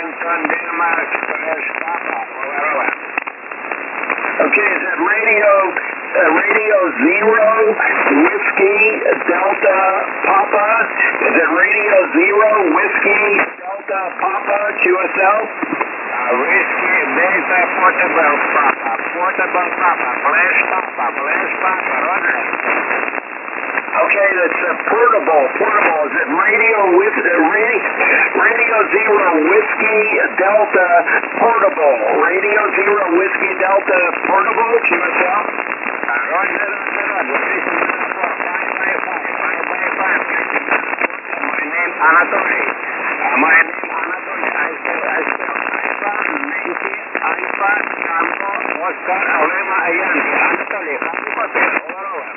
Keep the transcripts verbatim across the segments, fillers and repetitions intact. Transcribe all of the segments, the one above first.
Washington, Denmark, slash Papa, over, over. Okay, is that radio, uh, radio zero, whiskey, Delta, Papa? Is it radio zero, whiskey, Delta, Papa, Q S L? Uh, whiskey, Delta, portable, Papa, portable, Papa, flash, Papa, flash, Papa, roger. Okay, that's uh, portable, portable. Is it radio with uh, radio, radio zero, whiskey, Delta, portable? Radio zero, whiskey, Delta, portable, Q S L? Uh, roger, roger, roger. Listen, five by five, five by five. My name Anatoly. Uh, my name Anatoly. I spell, I spell Alpha, Yankee, Alpha, Tango, Oscar, Alema, Yankee. Anatoly, happy hotel, over, over.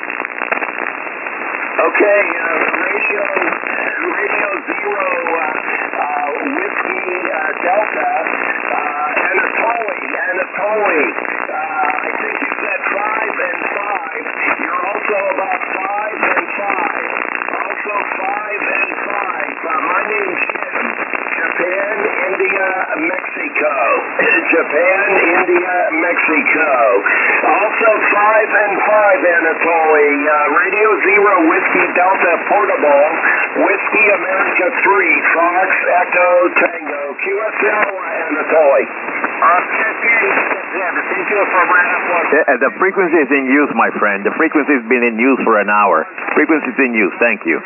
Okay, uh, radio, radio zero, uh, uh, whiskey, uh, Delta, uh, Anatoly, Anatoly. Uh, I think you said five and five. You're also about five and five. Also five and five. Uh, my name's Jim. Japan, India, Mexico. Japan, India, Mexico. Also five and five, Anatoly. Uh, Radio Zero, Whiskey Delta, Portable. Whiskey America three, Fox, Echo, Tango. Q S L, Anatoly. Okay, thank you for my report. Uh, the frequency is in use, my friend. The frequency has been in use for an hour. Frequency is in use. Thank you. Good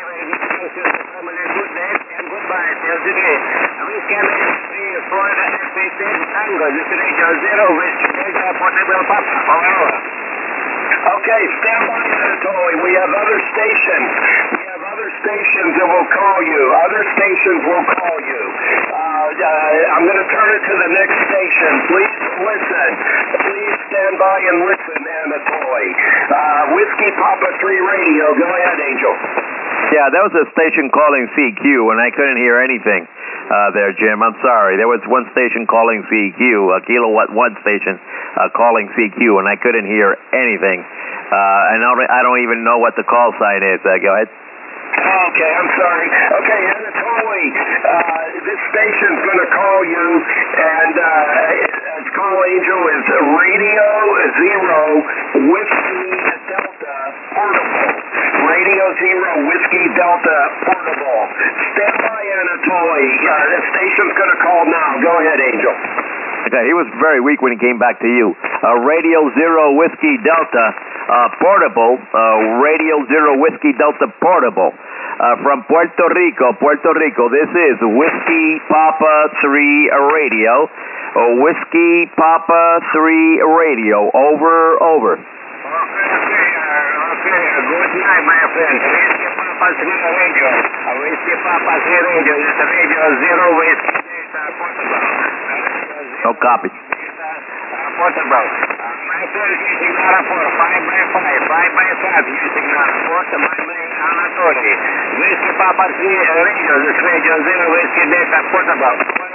day and goodbye. Till the day. We can see Florida F A T Tango. This is Radio Zero with Delta Portable Papa. Over. Okay, stand by, Anatoly. We have other stations. We have other stations that will call you. Other stations will call you. Uh, uh, I'm going to turn it to the next station. Please listen. Please stand by and listen, Anatoly. Uh, Whiskey Papa three Radio. Go ahead, Angel. Yeah, there was a station calling C Q, and I couldn't hear anything uh, there, Jim. I'm sorry. There was one station calling C Q, a kilowatt one station uh, calling C Q, and I couldn't hear anything. Uh, and I don't, I don't even know what the call sign is. Uh, go ahead. Okay, I'm sorry. Okay, Anatoly, uh, this station's going to call you, and uh, its call angel is Radio Zero Whiskey Delta Portable. Radio Zero Whiskey Delta Portable. Stand by, Anatoly. Uh, the station's going to call now. Go ahead, Angel. Okay, he was very weak when he came back to you. Uh, Radio Zero Whiskey Delta uh, Portable. Uh, Radio Zero Whiskey Delta Portable. Uh, from Puerto Rico, Puerto Rico. This is Whiskey Papa three Radio. Uh, Whiskey Papa three Radio. Over, over. Okay, okay, uh, okay. Good night, my friend. Whiskey Papa three Radio. Uh, Whiskey Papa three Radio. This is Radio Zero Whiskey Delta Portable. No copy. Portable. My friend using Narapur, five by five, five by five using Narapur. My name Anatoly. Whiskey Papa three Radio. This Radio Zero Whiskey Delta Portable.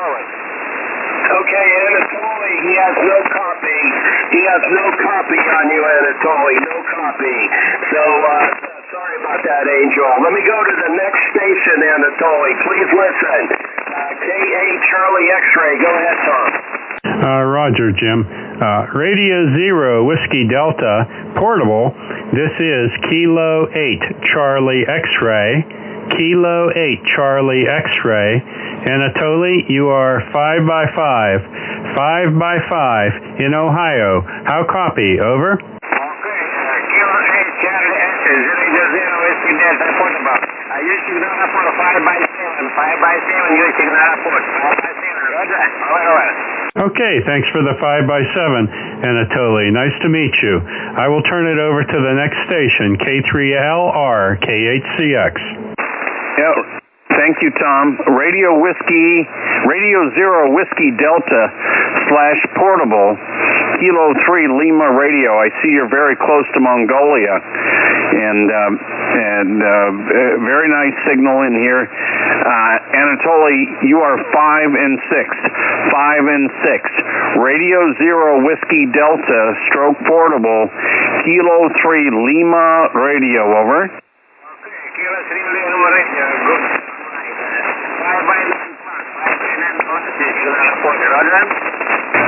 Okay, Anatoly, he has no copy. He has no copy on you, Anatoly. No copy. So, uh, sorry about that, Angel. Let me go to the next station, Anatoly. Please listen. Uh, K A Charlie X-Ray. Go ahead, Tom. Uh, Roger, Jim. Uh, Radio Zero Whiskey Delta Portable. This is Kilo eight Charlie X-Ray. Kilo eight Charlie X-Ray. Anatoly, you are five by five. five by five in Ohio. How copy? Over. Okay, uh, Kilo eight Charlie X-Ray. Radio Zero Whiskey Delta Portable. Uh, using Narapur five by seven. five by seven using Narapur. five by seven. Roger. Over, over. Okay, thanks for the five by seven, Anatoly. Nice to meet you. I will turn it over to the next station, K three L R, K eight C X. Yeah. Thank you, Tom. Radio Whiskey, Radio Zero Whiskey Delta slash Portable, Kilo three Lima Radio. I see you're very close to Mongolia, and uh, and uh, very nice signal in here. Uh, Anatoly, you are five and six, five and six. Radio Zero Whiskey Delta stroke Portable, Kilo three Lima Radio. Over. Okay, Kilo three Lima Radio. Good. Five by nine plus, five by nine plus.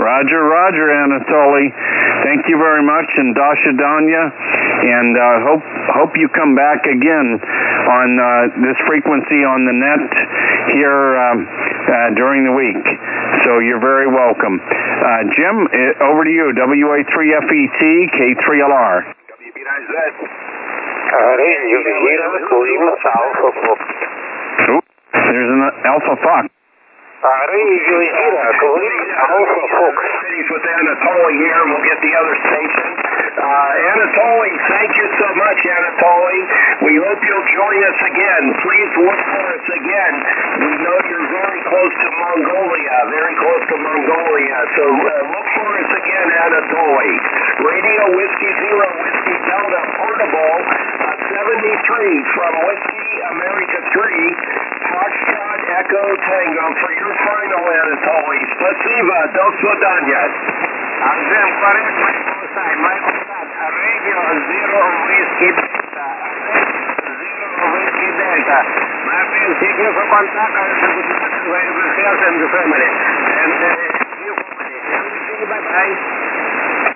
Roger, Roger, Anatoly. Thank you very much, and Dasha Danya, and uh, hope hope you come back again on uh, this frequency on the net here um, uh, during the week. So you're very welcome. Uh, Jim, uh, over to you. W A three F E T, K three L R. W B nine Z. Radio Zero, Alpha Fox. There's an Alpha Fox. Radio Zero, Alpha Fox. Cities with Anatoly here. We'll get the other station. Uh, Anatoly, thank you so much, Anatoly. We hope you'll join us again. Please look for us again. We know you're very close to Mongolia, very close to Mongolia. So uh, look for us again, Anatoly. Radio Whiskey Zero, Whiskey Delta Portable, uh, seventy-three from Whiskey America three, Foxtrot Echo Tango for your final, Anatoly. Spasiba, do swidania. I'm Jim, correct my side, my side, Radio Zero Whiskey Delta, Zero Whiskey Delta. My friends, thank you for contact. I will good luck to yourself and the family. And uh, you family. Bye-bye.